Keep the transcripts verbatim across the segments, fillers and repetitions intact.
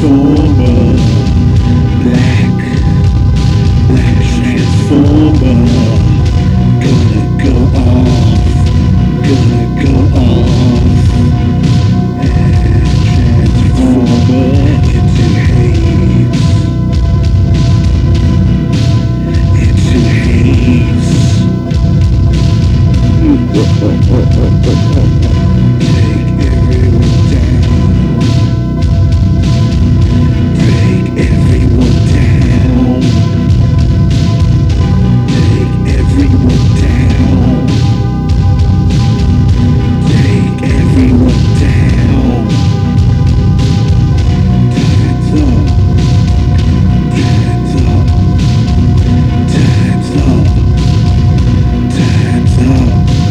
transformer, black, black transformer, gonna go off, gonna go off, and transformer into haze, into haze. Take everyone down. Take everyone down. Take everyone down. Take everyone down. Time's up. Time's up. Time's up. Time's up.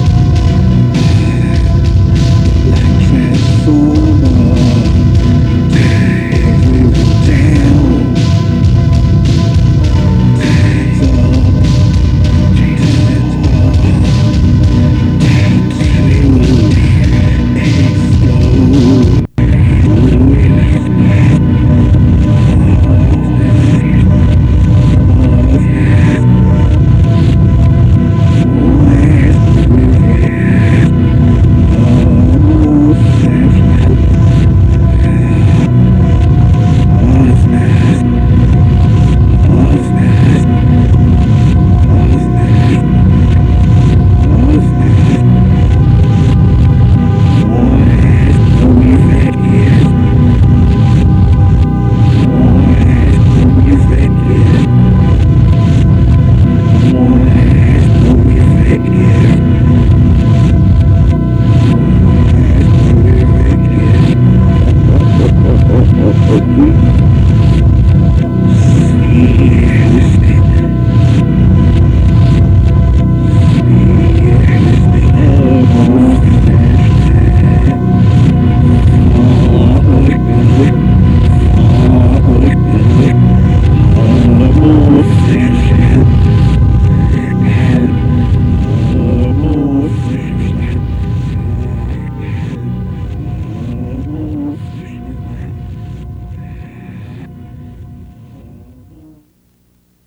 Like transformer. Take everyone down. Time's up. Time's up. Take everyone down. Explode. Okay.